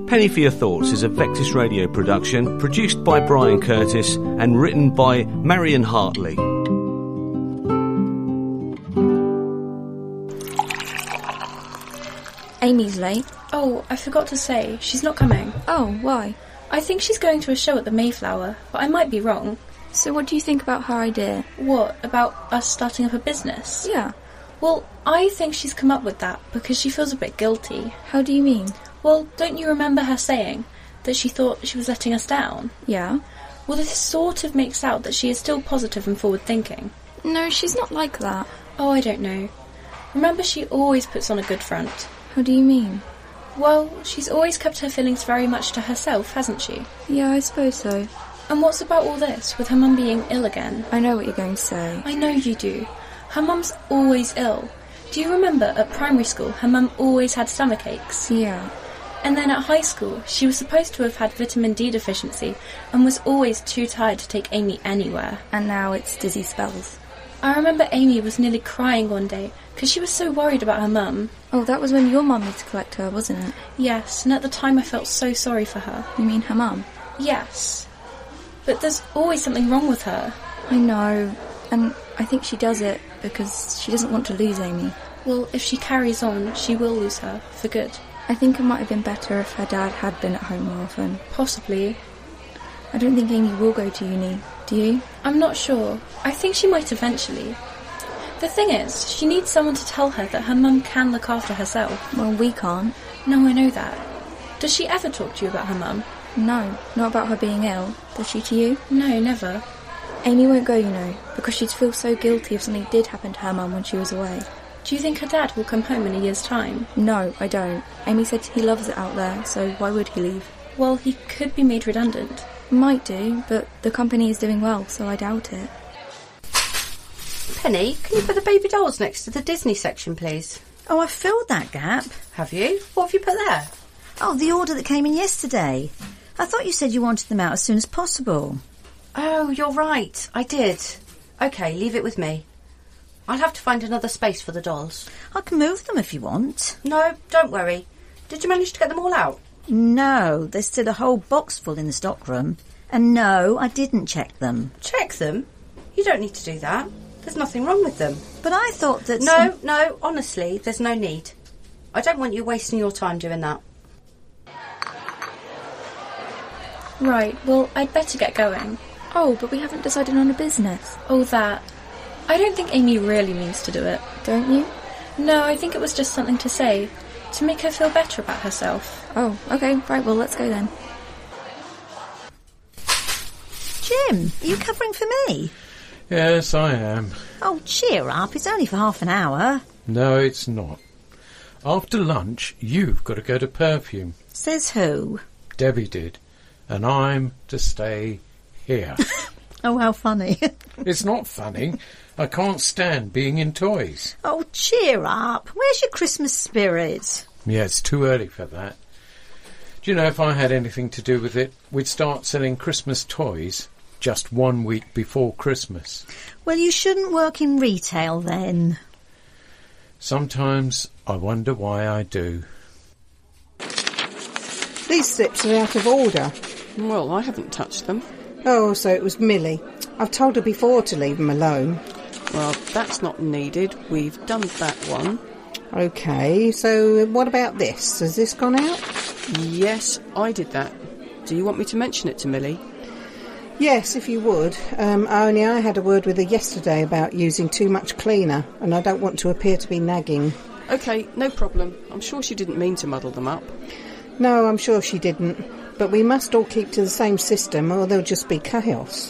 Penny for Your Thoughts is a Vectis Radio production, produced by Brian Curtis and written by Marion Hartley. Amy's late. Oh, I forgot to say, she's not coming. Oh, why? I think she's going to a show at the Mayflower, but I might be wrong. So what do you think about her idea? What, about us starting up a business? Yeah. Well, I think she's come up with that because she feels a bit guilty. How do you mean? Well, don't you remember her saying that she thought she was letting us down? Yeah. Well, this sort of makes out that she is still positive and forward-thinking. No, she's not like that. Oh, I don't know. Remember, she always puts on a good front. How do you mean? Well, she's always kept her feelings very much to herself, hasn't she? Yeah, I suppose so. And what's about all this, with her mum being ill again? I know what you're going to say. I know you do. Her mum's always ill. Do you remember at primary school her mum always had stomach aches? Yeah. And then at high school she was supposed to have had vitamin D deficiency and was always too tired to take Amy anywhere. And now it's dizzy spells. I remember Amy was nearly crying one day because she was so worried about her mum. Oh, that was when your mum used to collect her, wasn't it? Yes, and at the time I felt so sorry for her. You mean her mum? Yes. But there's always something wrong with her. I know, and I think she does it because she doesn't want to lose Amy. Well, if she carries on, she will lose her, for good. I think it might have been better if her dad had been at home more often. Possibly. I don't think Amy will go to uni, do you? I'm not sure. I think she might eventually. The thing is, she needs someone to tell her that her mum can look after herself. Well, we can't. No, I know that. Does she ever talk to you about her mum? No, not about her being ill. Does she to you? No, never. Amy won't go, you know, because she'd feel so guilty if something did happen to her mum when she was away. Do you think her dad will come home in a year's time? No, I don't. Amy said he loves it out there, so why would he leave? Well, he could be made redundant. Might do, but the company is doing well, so I doubt it. Penny, can you put the baby dolls next to the Disney section, please? Oh, I filled that gap. Have you? What have you put there? Oh, the order that came in yesterday. I thought you said you wanted them out as soon as possible. Oh, you're right. I did. OK, leave it with me. I'll have to find another space for the dolls. I can move them if you want. No, don't worry. Did you manage to get them all out? No, there's still a whole box full in the stockroom. And no, I didn't check them. Check them? You don't need to do that. There's nothing wrong with them. But I thought that... No, honestly, there's no need. I don't want you wasting your time doing that. Right, well, I'd better get going. Oh, but we haven't decided on a business. Oh, that. I don't think Amy really means to do it. Don't you? No, I think it was just something to say, to make her feel better about herself. Oh, OK, right, well, let's go then. Jim, are you covering for me? Yes, I am. Oh, cheer up, it's only for half an hour. No, it's not. After lunch, you've got to go to Perfume. Says who? Debbie did. And I'm to stay here. Oh, how funny. It's not funny. I can't stand being in toys. Oh, cheer up. Where's your Christmas spirit? Yeah, it's too early for that. Do you know, if I had anything to do with it, we'd start selling Christmas toys just 1 week before Christmas. Well, you shouldn't work in retail then. Sometimes I wonder why I do. These slips are out of order. Well, I haven't touched them. Oh, so it was Millie. I've told her before to leave them alone. Well, that's not needed. We've done that one. OK, so what about this? Has this gone out? Yes, I did that. Do you want me to mention it to Millie? Yes, if you would. Only I had a word with her yesterday about using too much cleaner, and I don't want to appear to be nagging. OK, no problem. I'm sure she didn't mean to muddle them up. No, I'm sure she didn't. But we must all keep to the same system, or there'll just be chaos.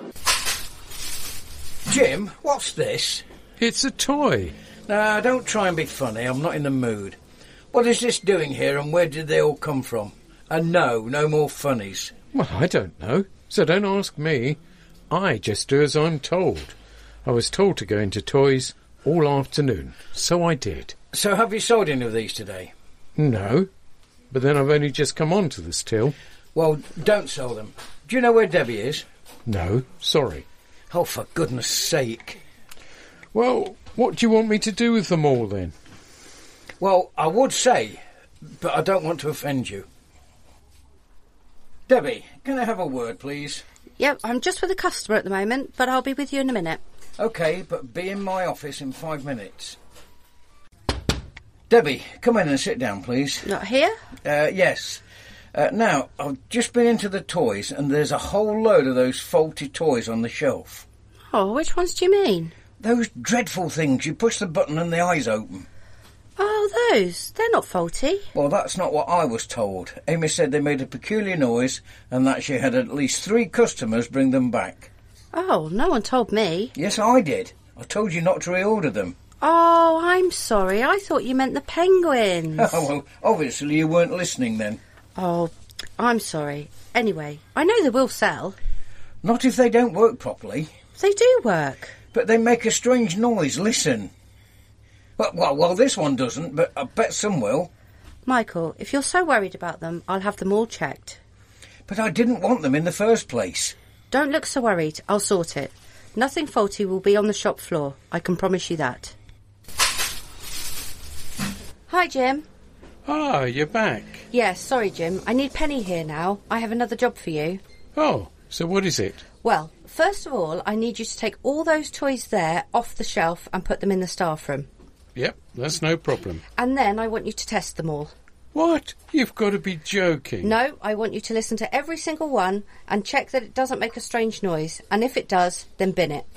Jim, what's this? It's a toy. Nah, don't try and be funny. I'm not in the mood. What is this doing here, and where did they all come from? And no more funnies. Well, I don't know, so don't ask me. I just do as I'm told. I was told to go into toys all afternoon, so I did. So have you sold any of these today? No, but then I've only just come on to this till. Well, don't sell them. Do you know where Debbie is? No, sorry. Oh, for goodness sake. Well, what do you want me to do with them all, then? Well, I would say, but I don't want to offend you. Debbie, can I have a word, please? Yep, I'm just with a customer at the moment, but I'll be with you in a minute. OK, but be in my office in 5 minutes. Debbie, come in and sit down, please. Not here? Yes. Now, I've just been into the toys and there's a whole load of those faulty toys on the shelf. Oh, which ones do you mean? Those dreadful things, you push the button and the eyes open. Oh, those. They're not faulty. Well, that's not what I was told. Amy said they made a peculiar noise and that she had at least 3 customers bring them back. Oh, no one told me. Yes, I did. I told you not to reorder them. Oh, I'm sorry. I thought you meant the penguins. Oh, well, obviously you weren't listening then. Oh, I'm sorry. Anyway, I know they will sell. Not if they don't work properly. They do work. But they make a strange noise. Listen. Well, this one doesn't, but I bet some will. Michael, if you're so worried about them, I'll have them all checked. But I didn't want them in the first place. Don't look so worried. I'll sort it. Nothing faulty will be on the shop floor. I can promise you that. Hi, Jim. Ah, you're back. Yes, sorry, Jim. I need Penny here now. I have another job for you. Oh, so what is it? Well, first of all, I need you to take all those toys there off the shelf and put them in the staff room. Yep, that's no problem. And then I want you to test them all. What? You've got to be joking. No, I want you to listen to every single one and check that it doesn't make a strange noise. And if it does, then bin it.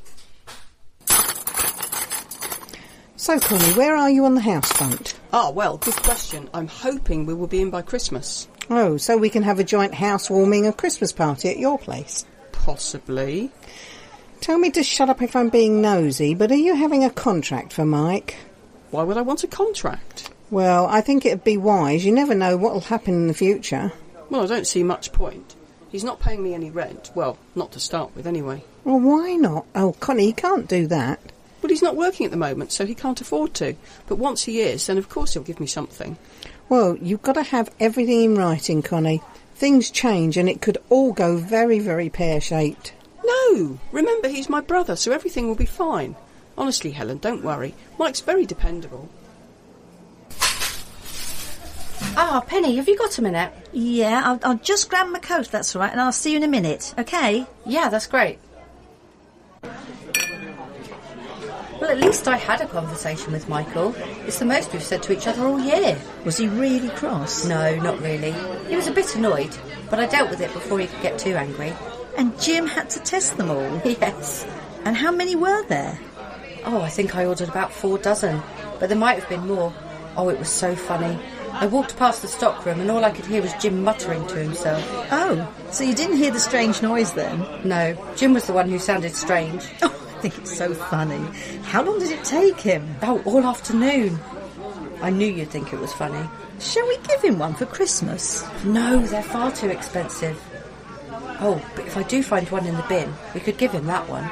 So, Connie, where are you on the house front? Ah, well, good question. I'm hoping we will be in by Christmas. Oh, so we can have a joint housewarming and Christmas party at your place? Possibly. Tell me to shut up if I'm being nosy, but are you having a contract for Mike? Why would I want a contract? Well, I think it'd be wise. You never know what will happen in the future. Well, I don't see much point. He's not paying me any rent. Well, not to start with, anyway. Well, why not? Oh, Connie, you can't do that. Well, he's not working at the moment, so he can't afford to. But once he is, then of course he'll give me something. Well, you've got to have everything in writing, Connie. Things change and it could all go very, very pear-shaped. No! Remember, he's my brother, so everything will be fine. Honestly, Helen, don't worry. Mike's very dependable. Ah, Penny, have you got a minute? Yeah, I'll just grab my coat, that's all right, and I'll see you in a minute, OK? Yeah, that's great. Well, at least I had a conversation with Michael. It's the most we've said to each other all year. Was he really cross? No, not really. He was a bit annoyed, but I dealt with it before he could get too angry. And Jim had to test them all? Yes. And how many were there? Oh, I think I ordered about 4 dozen, but there might have been more. Oh, it was so funny. I walked past the stockroom and all I could hear was Jim muttering to himself. Oh, so you didn't hear the strange noise then? No, Jim was the one who sounded strange. Oh, I think it's so funny. How long did it take him? Oh, all afternoon. I knew you'd think it was funny. Shall we give him one for Christmas? No, they're far too expensive. Oh, but if I do find one in the bin, we could give him that one.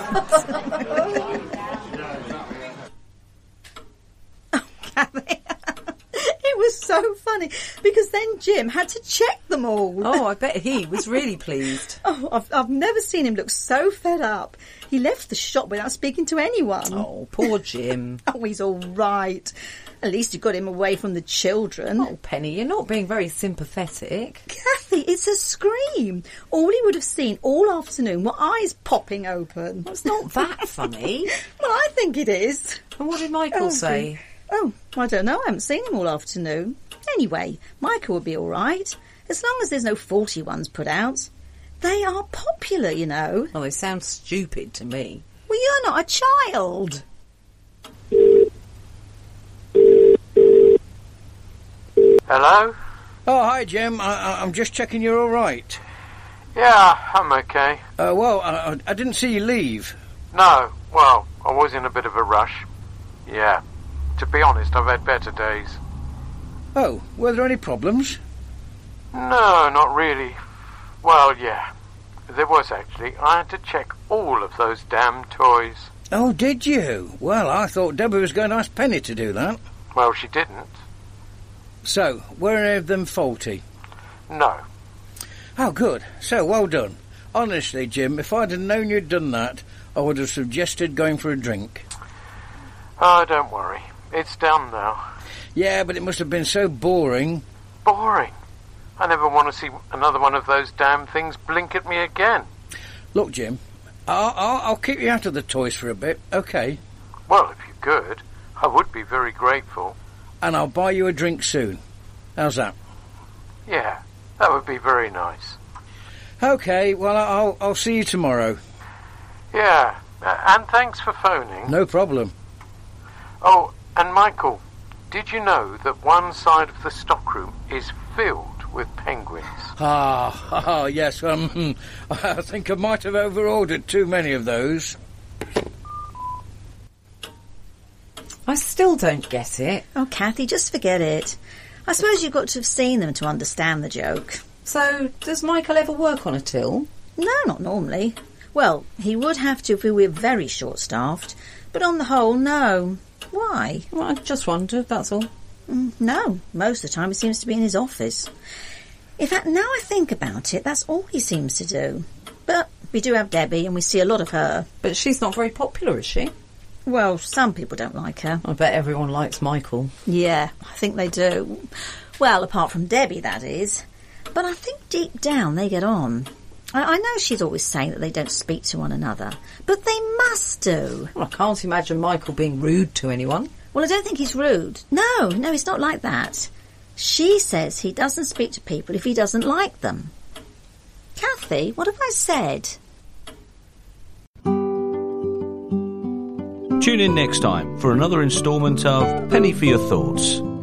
Oh, Kathy. It was so funny, because then Jim had to check them all. Oh, I bet he was really pleased. Oh, I've never seen him look so fed up. He left the shop without speaking to anyone. Oh, poor Jim. Oh, he's all right. At least you got him away from the children. Oh, Penny, you're not being very sympathetic. Kathy, it's a scream. All he would have seen all afternoon were eyes popping open. Well, it's not that funny. Well, I think it is. And what did Michael say? Oh, I don't know. I haven't seen him all afternoon. Anyway, Michael will be all right, as long as there's no faulty ones put out. They are popular, you know. Oh, they sound stupid to me. Well, you're not a child. Hello? Oh, hi, Jim. I'm just checking you're all right. Yeah, I'm okay. Well, I didn't see you leave. No, well, I was in a bit of a rush. Yeah. To be honest, I've had better days. Oh, were there any problems? No, not really. Well, yeah. There was, actually. I had to check all of those damn toys. Oh, did you? Well, I thought Debbie was going to ask Penny to do that. Well, she didn't. So, were any of them faulty? No. Oh, good. So, well done. Honestly, Jim, if I'd have known you'd done that, I would have suggested going for a drink. Oh, don't worry. It's done now. Yeah, but it must have been so boring. Boring? I never want to see another one of those damn things blink at me again. Look, Jim, I'll keep you out of the toys for a bit, OK? Well, if you could, I would be very grateful. And I'll buy you a drink soon. How's that? Yeah, that would be very nice. OK, well, I'll see you tomorrow. Yeah, and thanks for phoning. No problem. Oh, and Michael, did you know that one side of the stockroom is filled with penguins? Yes, I think I might have overordered too many of those. I still don't get it. Oh, Kathy, just forget it. I suppose you've got to have seen them to understand the joke. So, does Michael ever work on a till? No, not normally. Well, he would have to if we were very short-staffed, but on the whole, no. Why? Well, I just wondered, that's all. No, most of the time he seems to be in his office. In fact, now I think about it, that's all he seems to do. But we do have Debbie, and we see a lot of her. But she's not very popular, is she? Well, some people don't like her. I bet everyone likes Michael. Yeah, I think they do. Well, apart from Debbie, that is. But I think deep down they get on. I know she's always saying that they don't speak to one another, but they must do. Well, I can't imagine Michael being rude to anyone. Well, I don't think he's rude. No, he's not like that. She says he doesn't speak to people if he doesn't like them. Kathy, what have I said? Tune in next time for another instalment of Penny for Your Thoughts.